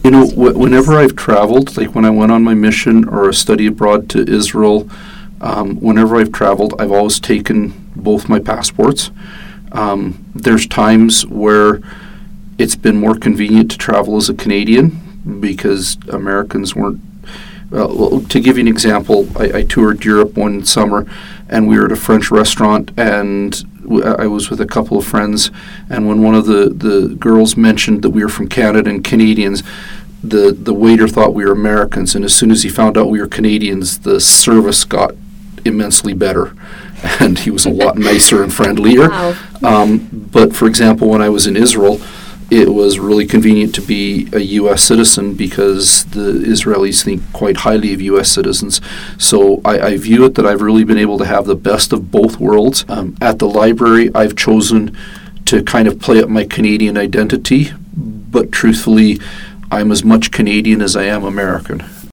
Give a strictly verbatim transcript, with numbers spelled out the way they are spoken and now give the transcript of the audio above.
You know, wh- whenever I've traveled, like when I went on my mission or a study abroad to Israel, um, whenever I've traveled, I've always taken both my passports. Um, there's times where it's been more convenient to travel as a Canadian because Americans weren't. Uh, well, to give you an example, I, I toured Europe one summer, and we were at a French restaurant, and w- I was with a couple of friends, and when one of the, the girls mentioned that we were from Canada and Canadians, the, the waiter thought we were Americans, and as soon as he found out we were Canadians, the service got immensely better, and he was a lot nicer and friendlier. Wow. Um, but, for example, when I was in Israel, it was really convenient to be a U S citizen because the Israelis think quite highly of U S citizens. So I, I view it that I've really been able to have the best of both worlds. Um, at the library, I've chosen to kind of play up my Canadian identity, but truthfully, I'm as much Canadian as I am American.